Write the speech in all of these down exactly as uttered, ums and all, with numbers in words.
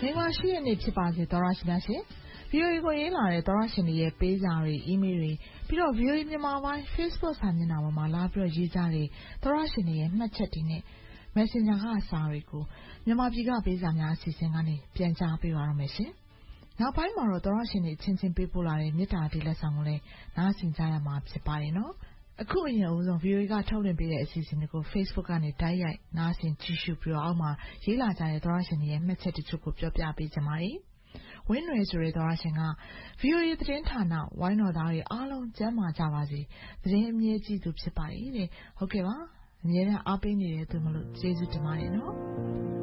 Mema she and Nipsey Party, Dorash Nashi. View go in or Dorash in the Pezari, email, Piro view in my wife, Facebook, and in our Malabro Gizari, Dorash in the Machetine, Messenger Hasariku, Yamabiga Bezania Sisingani, Pianza Pivaramesi. Now by Moro Dorash in it, since people are in Nita de la Samule, Nasin Zayama Separino. A cool year of you got told him be a season to go Facebook and a diet, Nasin Chishu Pure Alma, Hila Diatorashini and Metseti Chukup Bizamari. When raised Redorashinga, view it Rentana, why not I alone Jama Javazi, the name Yeji Dupsipai, Hokeva, Nera Abini to Malu, Jesu to Marino.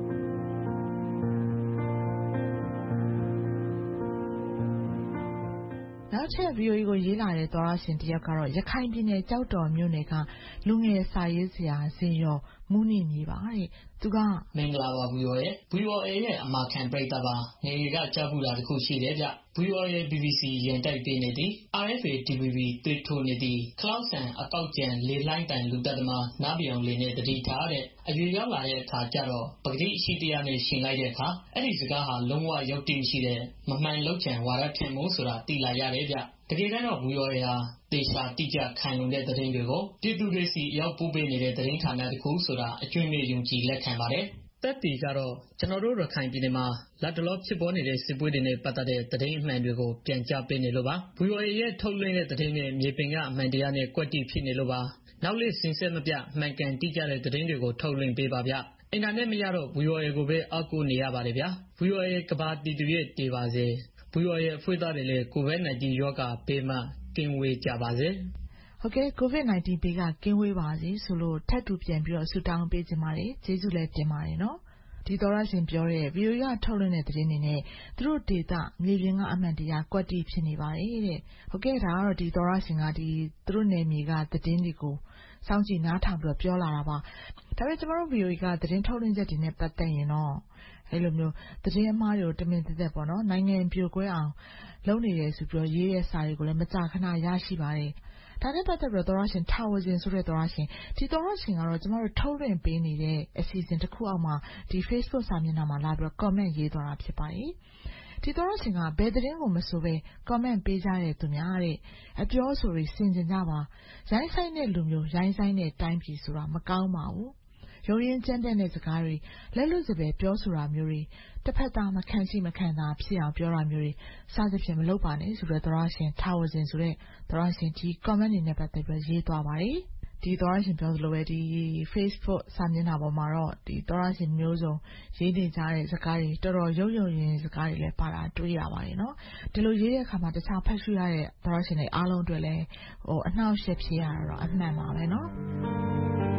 Now, tell you, you go Yila, Doras in Diacaro, Yakine, Jauto, Munica, Lunge Saizia, Senor, Muni Nivari, Tuga. Menglawa Buoe, Buoe, Mark and Breitaba, Nega Jabula, the Kushi, Buoe, B B C, and Taipinity, R F A T V V, Tritonity, Clausen, Akaujan, Light and Ludadama, Nabion, Lene, the Ditare, a Yula, Tajaro, Pagdi, Shitia, Shingaideka, Elizagaha, Longwa, Yotin Shide, Maman Lochan, Warakan Musura, Tila Yareja. The given of Buoya, they shall teach a kind of letter in the go. Did you see your pooping in the Rinkana Kusura, a junior Yunchi Lekamare? That the Garo, Chanoro Kampinema, Latolop Siboni, Sibudine Patade, the Dane Mandugo, Pianja Penelova, Buoya told me that the name Yepinga, Mandiane, Quati Pinelova. Now listen, Semabia, Mankan teacher at the Ringo, tolling Bebabia. In an Emiaro, Buoya Gobe, Aku Niabarabia, Buoya Kabati Divaze. Buoy Fudarele, COVID nineteen yoga, Pema, Kingway Javaze. Okay, COVID nineteen Pega, Kingway Vazi, Solo, Tattoo Piambio, Sudan Bezimari, Jesule Demarino. Tidoras in Pure, Vioya Tolonet Rinine, through data, leaving Amandia, Quati Pinivari. Okay, Rara Tidoras in Adi, through Nemiga, the Dindigo. Sounds in Natabla Piolaraba. There is a more view got the intolerance in it, but then you know. Hello, the dear Mario demented the bono, nine and pure ground. Lonely as your years, I will Matakana Yashibari. Tanaba the Redorashin towers in Suredorashin. Tidorashin are tomorrow tolerant being a season to Kuama, the faithful Saminama Labra, comment ye don't upsipai. Tidorashin are bedring Masove, comment Bezare to Miari, at you also resins in Java. Zaisine Lumio, Zaisine time Pisura, Macau Mau. Yorian Jenden is a carry, Leluzabeth, Josura Muri, the Peta Mackenzie Macana, Psia, Biora Muri, Sazapim Lopanis, Redorashin, Towers in Sure, Dorashin tea, common in the Petabazi Dawari, the Dorashin Pilsloeti, Facebook, Samin Abomaro, the Dorashin Muso, Jedi Zari, Zakari, Doro Yoyo in Zakari, Para, Duyavarino, the Lugia come at the top Petria, Dorashin, Alon Dwelle, or now ships here, and Mamma, you know.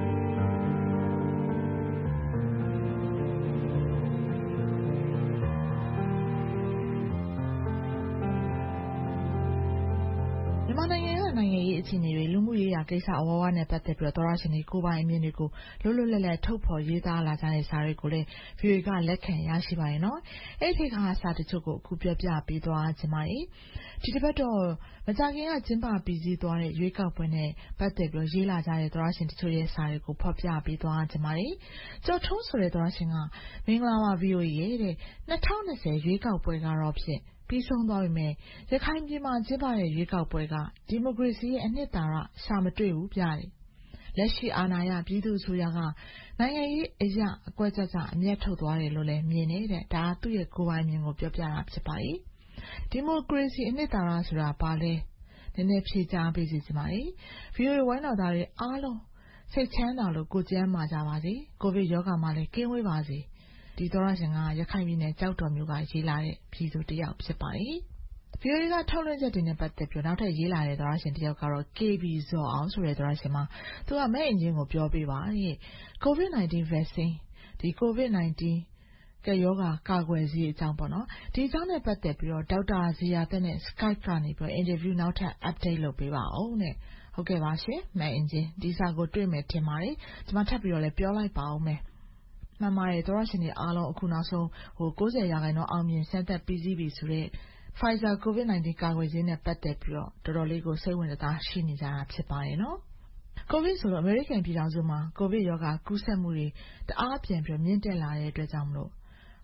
It's in a Lumuya, Gesa, or one at the Dorasini, Kuba, and Munico, Lulula, Topo, Yida, Lazane, Saricule, Fuga, Lekan, Yashiba, no? Epica started to go, Kupia, Bidoa, Timai. Tibeto, Mazagia, Zimba, busy door, Yuka, Pune, but the Brozilla, Dorasin, two years, Sarico, Popia, Bidoa, Timai. So, Tonsore Dorasina, Minglawa, Vue, Natana says, Yuka, Puega, Robsi. Pisong Dorime, the kind of man Ziba, Yuka Puega, democracy and Netara, Samatru, Piari. Leshi Anaya, Bidu Suyaga, Naya Asia, Quetaza, Nieto Dware Lole, Miene, Da to your Kuwamin of Jopia Sapai. Democracy and Netara Sura Pale, the Nepsita Bizimai, Fury one of the Alo, say Channel, good Jama Javazi, Govi Yoga Male, Kiwi Vazi. The Dorasanga, Yakamine, Jauto Muga, Gilare, Piso de Upsipai. Fiora tolerant in a but the Pionata Yila, Dorasin Diacaro, K B Zo, also Redorasima, to a main of Jobi, COVID nineteen vaccine, the COVID nineteen. Yoga, Kagwezi, Tampono, the Zana Patepio, Dauda Zia, then Skype Crani, but interview now to update Lopiva, own it. Okay, Vashi, my engine, these are good dream at Timari, Smatapio, Piola Paume. Mamma Dorasini Alo Okunaso, who goes a Yagano Army Center P Z B Sure, Pfizer COVID nineteen Kagwezi in a Patepio, the Roligo say when the Dashin is an Apsipino. COVID solo American Pirazuma, COVID Yoga, Kusamuri, the art champion Mientela Drazamlo.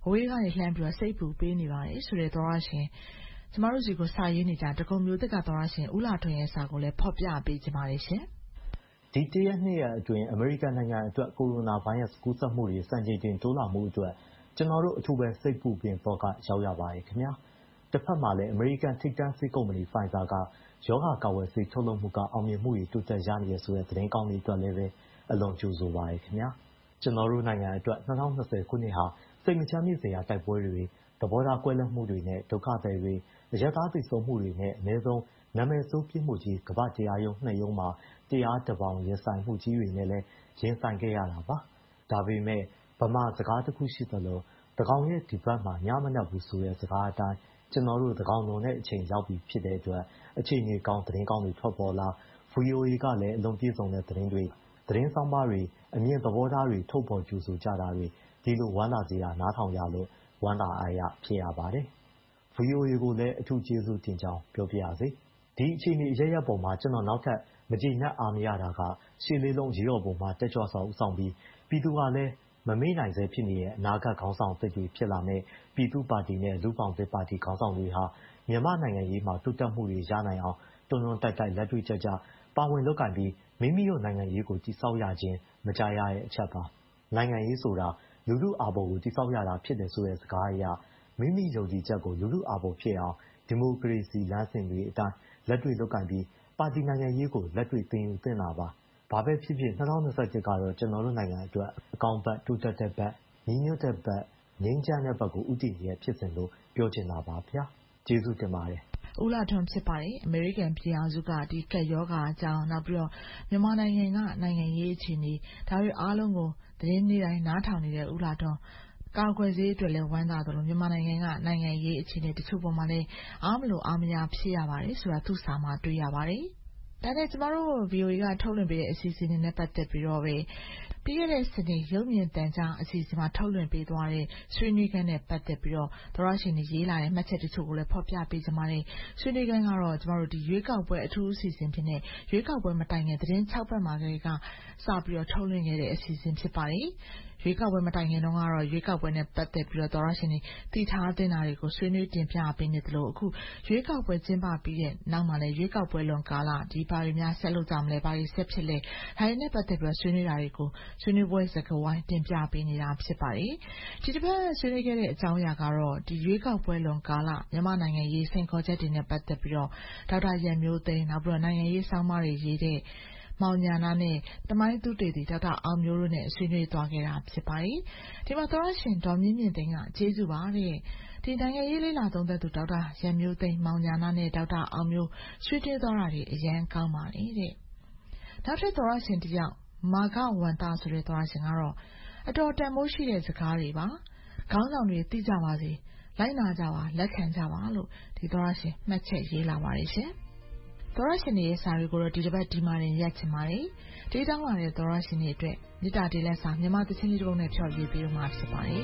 အဝေးကနေလှမ်းပြီးတော့စိတ်ပူပေးနေပါတယ်ဆိုတဲ့သောရရှင်ကျမတို့စီကိုစာရေးနေကြတကုံမျိုးသက်ကသောရရှင်ဦးလာထွန်းရဲ့စာကိုလည်းဖော်ပြပေးကြပါရရှင်ဒီတရက်နှစ်ရက်အတွင်းအမေရိကန်နိုင်ငံအတွက်ကိုရိုနာဗိုင်းရပ်စ်ကူးစက်မှုတွေစံချိန်တင်တိုးလာမှုအတွက်ကျွန်တော်တို့အထူးပဲစိတ်ပူပင်တော့ကရောက်ရပါတယ်ခင်ဗျာတစ်ဖက်မှာလည်းအမေရိကန်ထိပ်တန်းဆေးကုမ္ပဏီ Pfizer ကရောဂါကာကွယ်ဆေးထုတ်လုပ်မှုကအောင်မြင်မှုတွေတိုးတက်ရနေရဆိုတဲ့သတင်းကောင်းတွေအတွက်လည်းပဲအလွန်ကြိုဆိုပါတယ်ခင်ဗျာကျွန်တော်တို့နိုင်ငံအတွက်၂၀၂၀ခုနှစ်ဟာစိတ်မချမ်းမြေ့စရာတိုက်ပွဲတွေသဘောထားကွဲလွဲမှုတွေနဲ့ဒုက္ခတွေတွေအရသာသိဆုံးမှုတွေနဲ့အနည်းဆုံးနာမည်ဆိုးပြမှုကြီးကမ္ဘာတရားရုံးနှစ်ရုံးမှာတရားတပေါင်းရင်ဆိုင်မှုကြီးတွေနဲ့လည်းရင်ဆိုင်ခဲ့ရတာပါဒါပေမဲ့ဗမာစကားတစ်ခုရှိသလိုတကောင်ရဲ့ဒီဘက်မှာညမနှက်ဘူးဆိုတဲ့စကားအတိုင်းကျွန်တော်တို့တကောင်လုံးနဲ့အချိန်ရောက်ပြီဖြစ်တဲ့အတွက်အချိန်ကြီးကောင်းသတင်းကောင်းတွေထွက်ပေါ်လာ ဗွီအိုအေ ကလည်းအလုံးပြည့်စုံတဲ့သတင်းတွေသတင်းဆောင်ပါတွေအမြင့်သဘောထားတွေထုတ်ပေါ်ကြိုဆိုကြတာတွေဒီလိုဝမ်းသာစရာနားထောင်ရလို့ဝမ်းသာအားရဖြစ်ရပါတယ် ဗွီအိုအေ ကိုလည်းအထူးကျေးဇူးတင်ကြောင်းပြောပြရစေဒီအခြေအနေအရရပုံမှာကျွန်တော်နောက်ထပ်မကျေနပ်အားမရတာကရှေ့လေးလုံးရေတော်ပုံမှာတက်ကြွစွာဦးဆောင်ပြီးပြည်သူကလည်းမမေ့နိုင်စေဖြစ်နေတဲ့အနာဂတ်ခေါင်းဆောင်သစ်တွေဖြစ်လာမဲ့ပြည်သူ့ပါတီနဲ့လူပောင်သစ်ပါတီခေါင်းဆောင်တွေဟာမြန်မာနိုင်ငံရေးမှာတိုးတက်မှုတွေရနိုင်အောင်တွန်းတွန်းတိုက်တိုက်လက်တွေ့ကျကျပါဝင်လုပ်ကိုင်ပြီးမိမိတို့နိုင်ငံရေးကိုတည်ဆောက်ရခြင်းမကြရတဲ့အချက်ပါနိုင်ငံရေးဆိုတာလူလူအာဘော်ကိုတည်ဆောက်ရတာဖြစ်တယ်ဆိုတဲ့စကားအရမိမိယုံကြည်ချက်ကိုလူလူအာဘော်ဖြစ်အောင်ဒီမိုကရေစီလမ်းစဉ်တွေအတိုင်းလက်တွေ့လုပ်ကိုင်ပြီးပါတီနိုင်ငံရေးကိုလက်တွေ့သင်ယူသင့်တာပါဘာပဲဖြစ်ဖြစ်၂၀၂၁ကတော့ကျွန်တော်တို့နိုင်ငံအတွက်အကောင်းဘက်တိုးတက်တဲ့ဘက်ညီညွတ်တဲ့ဘက်ငြိမ်းချမ်းတဲ့ဘက်ကိုဦးတည်နေတဲ့ဖြစ်စဉ်လို့ပြောချင်တာပါဗျာကျေးဇူးတင်ပါတယ်ဦးလာထွန်းဖြစ်ပါတယ်အမေရိကန်ပြည်အောင်စုကဒီကက်ယောဂါအကြောင်းနောက်ပြီးတော့မြန်မာနိုင်ငံကနိုင်ငံရေးအခြေအနေဒါတွေအားလုံးကိုသတင်းနေ့တိုင်းနားထောင်နေတဲ့ဦးလာထွန်းကာကွယ်ဆေးအတွက်လည်းဝမ်းသာတယ်လို့မြန်မာနိုင်ငံကနိုင်ငံရေးအခြေအနေတချို့ပေါ်မှာလည်းအားမလို့အားမရဖြစ်ရပါတယ်ဆိုတာသူ့စာမှာတွေ့ရပါတယ်ဒါနဲ့ကျမတို့ ဗီအိုအေ ကထုတ်လွှင့်ပေးတဲ့အစီအစဉ်တွေနဲ့ပတ်သက်ပြီးတော့ပဲပြီးခဲ့တဲ့စနေရုပ်မြင်သံကြားအစီအစဉ်မှာထုတ်လွှင့်ပေးသွားတဲ့ဆွေးနွေးခန်းနဲ့ပတ်သက်ပြီးတော့သောရရှင်တွေရေးလာတဲ့မှတ်ချက်တချို့ကိုလည်းဖော်ပြပေးကြပါတယ်ဆွေးနွေးခန်းကတော့ကျမတို့ဒီရွေးကောက်ပွဲအထူးအစီအစဉ်ဖြစ်နေရွေးကောက်ပွဲမတိုင်ခင်သတင်း၆ပတ်မှာကလေးကစပြီးတော့ထုတ်လွှင့်ခဲ့တဲ့အစီအစဉ်ဖြစ်ပါတယ်ရွေးကောက်ပွဲမတိုင်ခင်တုန်းကတော့ရွေးကောက်ပွဲနဲ့ပတ်သက်ပြီးတော့သောရရှင်တွေတည်ထားတဲ့နာတွေကိုဆွေးနွေးတင်ပြပေးနေတယ်လို့အခုရွေးကောက်ပွဲကျင်းပပြီးတဲ့နောက်မှာလည်းရွေးကောက်ပွဲလွန်ကာလဒီပါရီများဆက်လုပ်ကြမလဲပါရီဆက်ဖြစ်လဲဒါနဲ့ပတ်သက်ပြီးတော့ဆွေးနွေးတာတွေကိုဆွေးနွေးပွဲစကားဝိုင်းတင်ပြပေးနေတာဖြစ်ပါတယ်ဒီတစ်ပတ်ဆွေးနွေးခဲ့တဲ့အကြောင်းအရာကတော့ဒီရွေးကောက်ပွဲလွန်ကာလမြန်မာနိုင်ငံရေးစိန်ခေါ်ချက်တွေနဲ့ပတ်သက်ပြီးတော့ဒေါက်တာရန်မျိုးသိန်းနောက်ပြီးတော့နိုင်ငံရေးဆောင်းပါးတွေရေးတဲ့မောင်ညာနာနဲ့တမိုင်းသူတေတီဒေါက်တာအောင်မျိုးတို့နဲ့ဆွေးနွေးသွားခဲ့တာဖြစ်ပါတယ်ဒီမှာသောရရှင်ဒေါ်မြင့်မြင့်သိန်းကကျေးဇူးပါတဲ့ဒီနိုင်ငံရေးလေးလာသုံးသက်သူဒေါက်တာရန်မျိုးသိန်းမောင်ညာနာနဲ့ဒေါက်တာအောင်မျိုးဆွေးနွေးသွားတာတွေအရန်ကောင်းပါတယ်တဲ့နောက်ထပ်သောရရှင်တယောက်မာဂဝန္တာဆိုတဲ့သောရရှင်ကတော့အတော်တန်မိုးရှိတဲ့စကားတွေပါခေါင်းဆောင်တွေသိကြပါစေလိုက်နာကြပါလက်ခံကြပါလို့ဒီသောရရှင်မှတ်ချက်ရေးလာပါတယ်ရှင်သောရရှင်ရဲ့စာတွေကိုတော့ဒီတစ်ပတ်ဒီမှာတင်ရက်ချင်ပါတယ်ဒေးတောင်းလာတဲ့သောရရှင်တွေအတွက်မေတ္တာတေးလက်စာမြန်မာသချင်းလေးတစ်ပုဒ်နဲ့ဖြော်ပြပေးလို့မှာဖြစ်ပါတယ်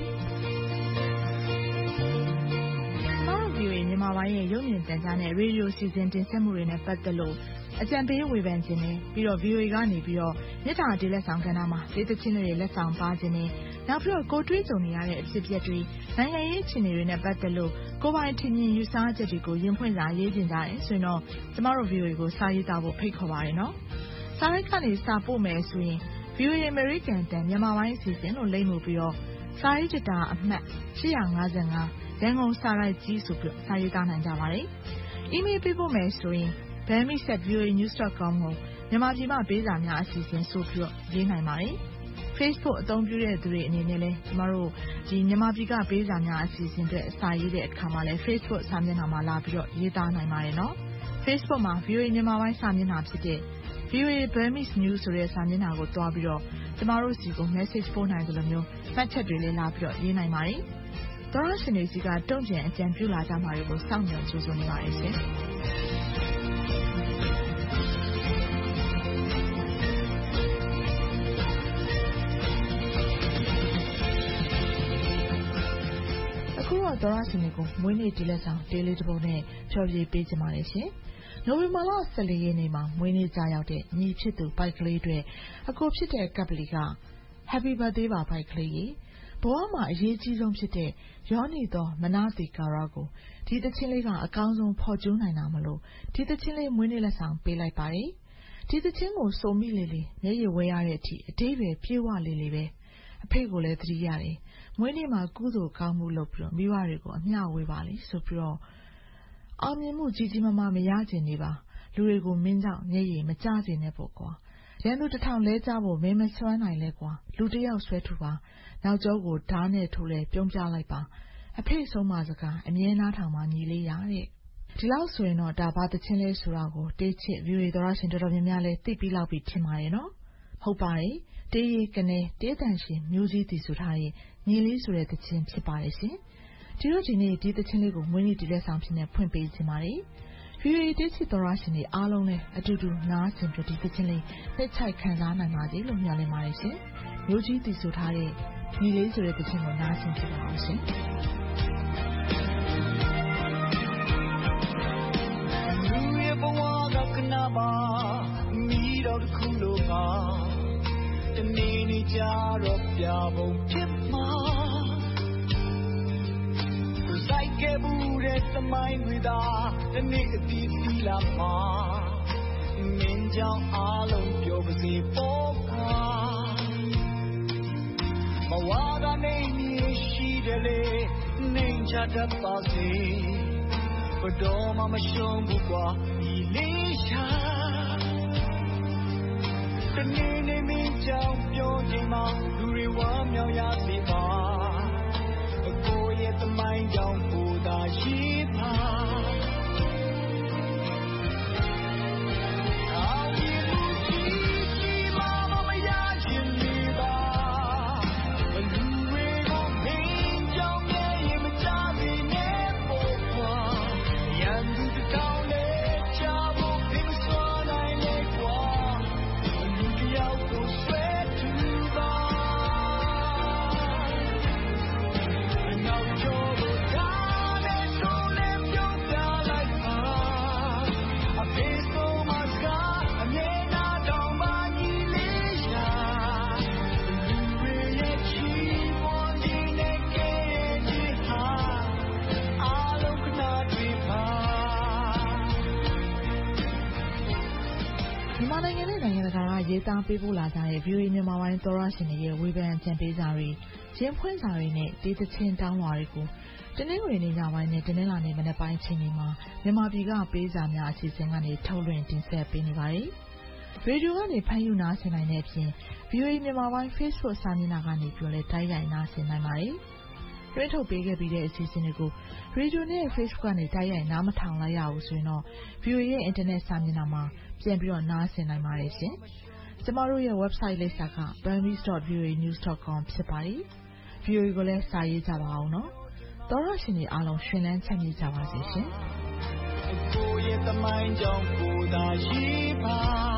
ဗီအိုအေမြန်မာပိုင်းရဲ့ရုပ်မြင်သံကြားနဲ့ရေဒီယိုစီစဉ်တင်ဆက်မှုတွေနဲ့ပတ်သက်လို့အကြံပေးဝေဖန်ခြင်းနဲ့ပြီးတော့ ဗီအိုအေ ကနေပြီးတော့မေတ္တာတေးလက်ဆောင်ကဏ္ဍမှာဒေသချင်းတွေလက်ဆောင်ပါခြင်းနဲ့နောက်ပြီးတော့ကိုတွေးကြုံနေရတဲ့အဖြစ်အပျက်တွေနိုင်ငံရေးအခြေအနေတွေနဲ့ပတ်သက်လို့ကိုပိုင်ထင်မြင်ယူဆချက်တွေကိုရင်ဖွင့်စာရေးတင်ကြတယ်ဆိုရင်တော့ကျမတို့ ဗီအိုအေ ကိုစာရေးသားဖို့ဖိတ်ခေါ်ပါတယ်နော်စာရိုက်ကနေစာပို့မယ်ဆိုရင် ဗီအိုအေ American တန်မြန်မာပိုင်းအစီအစဉ်လို့လိမ့်မှုပြီးတော့စာရေးကြတာအမှတ်ရှစ်၅၅ရန်ကုန်စာရိုက်ကြီးဆိုပြီးစာရေးသားနိုင်ကြပါတယ်။ email ပေးဖို့မယ်ဆိုရင် burmese at v o a news dot com ကိုမြန်မာပြည်မှာပေးစာများအစီအစဉ်ဆိုပြီးတော့ရေးနိုင်ပါတယ်။ Facebook အသုံးပြုတဲ့သူတွေအနေနဲ့လည်းကျမတို့ဒီမြန်မာပြည်ကပေးစာများအစီအစဉ်တွေစာရေးတဲ့အခါမှာလည်း Facebook စာမျက်နှာမှာလာပြီးတော့ရေးသားနိုင်ပါတယ်နော်။ Facebook မှာ ဗီအိုအေ မြန်မာပိုင်းစာမျက်နှာဖြစ်တဲ့ ဗီအိုအေ Burmese News ဆိုတဲ့စာမျက်နှာကိုတွားပြီးတော့ကျမတို့စီကို message ပို့နိုင်တယ်လို့မျိုးမှတ်ချက်တွေလည်းလာပြီးတော့ရေးနိုင်ပါတယ်။သောရရှင်တွေစီကတုံ့ပြန်အကြံပြုလာကြမှာတွေကိုစောင့်မျှော်ကြိုးစားနေပါတယ်ရှင်။အခုတော့သောရရှင်တွေကိုမွေးနေ့ဒီလက်ဆောင်တေးလေးတစ်ပုဒ်နဲ့ဖြော်ပြပေးကြပါမယ်ရှင်။နိုဝင်ဘာလဆယ်လေးရက်နေ့မှာမွေးနေ့ကြရောက်တဲ့ညီဖြစ်သူပိုက်ကလေးတွေအကိုဖြစ်တဲ့ကပ်ပလီက Happy birthday ပါပိုက်ကလေးရေမဘဝမှာအရေးကြီးဆုံးဖြစ်တဲ့ရောနေသောမနတိကာရကိုဒီသချင်းလေးကအကောင်းဆုံးဖော်ကျူးနိုင်တာမလို့ဒီသချင်းလေးမွေးနေ့လက်ဆောင်ပေးလိုက်ပါတယ်ဒီသချင်းကိုစုံမိလေလေမျက်ရည်ဝဲရတဲ့အထိအသေးပဲပြေဝလေလေပဲအဖေကိုလည်းသတိရတယ်မွေးနေ့မှာကုသိုလ်ကောင်းမှုလုပ်ပြီးတော့မိဘတွေကိုအမျှဝေပါလိဆိုပြီးတော့အောင်မြင်မှုကြီးကြီးမားမားမရကျင်နေပါလူတွေကိုမင်းကြောင့်မျက်ရည်မကျစေနဲ့ပေါ့ကွာရန်သူတစ်ထောင်လဲကြဖို့မင်းမစွမ်းနိုင်လဲကွာလူတစ်ယောက်ဆွဲထူပါနောက်ကျောကိုဓာတ်နဲ့ထိုးလဲပြုံးပြလိုက်ပါအဖေဆုံးမစကားအမြဲနားထောင်မှညီလေးရတဲ့ဒီလောက်ဆိုရင်တော့ဒါဘာတချင်းလဲဆိုတာကိုတေးချစ် view သောရရှင်တော်တော်များများလဲသိပြီးလောက်ပြီးထင်ပါတယ်နော်ဟုတ်ပါတယ်တေးရီကနေတေးတန်ရှင်မျိုးကြီးတည်ဆိုထားတဲ့ညီလေးဆိုတဲ့တချင်းဖြစ်ပါတယ်ရှင်ဒီတော့ဒီနေ့ဒီတချင်းလေးကိုမွေးနေ့ဒီလက်ဆောင်ဖြစ်နေဖွင့်ပေးခြင်းပါတယ်view တေးချစ်သောရရှင်တွေအားလုံးလဲအတူတူနားဆင်ပြဒီတချင်းလေးသိချိုက်ခံစားနိုင်ပါစေလို့မျှော်လင့်ပါတယ်ရှင်မျိုးကြီးတည်ဆိုထားတဲ့ညီလေးဆိုတဲ့တခြင်းကိုနားဆင်ကြပါအောင်ရှင်လူရဲ့ဘဝကကနာပါမိတော့တစ်ခုလို့ပါတနေ့နေ့ကြတော့ပြပုံဖြစ်မှာသူစိုက်ခဲ့မှုတဲ့သမိုင်းတွေသာတနေ့အတီးစီလာမှာမင်းကြောင့်အားလုံးပြောပါစေပေါ်ပါမဝါဒနေရှိတယ်လေနေချတတ်ပါစေဘတော်မှမရှုံးဘူးကွာဒီလေးရှာတနေ့နေ့မင်းကြောင့်ပြောချိန်မှာလူတွေဝမ်းမြောက်ရစေပါအကိုရဲ့သမိုင်းကြောင့်ကိုသာရှိပါရေးသားပေးပို့လာကြတဲ့ view မြန်မာပိုင်းသောရရှင်တွေရဲ့ဝေဖန်ကြံပေးစာတွေရင်ဖွင့်စာတွေနဲ့ဒေသချင်းတောင်းဝါတွေကိုတနင်္ဂနွေနေ့ညပိုင်းနဲ့တနင်္လာနေ့မနက်ပိုင်းချိန်တွေမှာမြန်မာပြည်ကပေးစာများအစီအစဉ်ကနေထုတ်လွှင့်တင်ဆက်ပေးနေပါတယ်။ရေဒီယိုကနေဖမ်းယူနားဆင်နိုင်တဲ့အပြင် view မြန်မာပိုင်း Facebook စာမျက်နှာကနေပြောလဲတိုက်ရိုက်နားဆင်နိုင်ပါတယ်။တွဲထုတ်ပေးခဲ့ပြီးတဲ့အစီအစဉ်တွေကိုရေဒီယိုနဲ့ Facebook ကနေတိုက်ရိုက်နားမထောင်လိုက်ရဘူးဆိုရင်တော့ view ရဲ့ internet စာမျက်နှာမှာပြန်ပြီးတော့နားဆင်နိုင်ပါတယ်ရှင်။ကျမတို့ရဲ့ website လိပ်စာက burmese dot v o a news dot com ဖြစ်ပါတယ်။ view ကိုလည်းစာရေးကြပါအောင်နော်။သောရရှင်တွေအားလုံးရှင်လန်းချမ်းမြေ့ကြပါစေရှင်။ကိုယ့်ရဲ့သမိုင်းကြောင့်ကိုယ်သာရှိပါ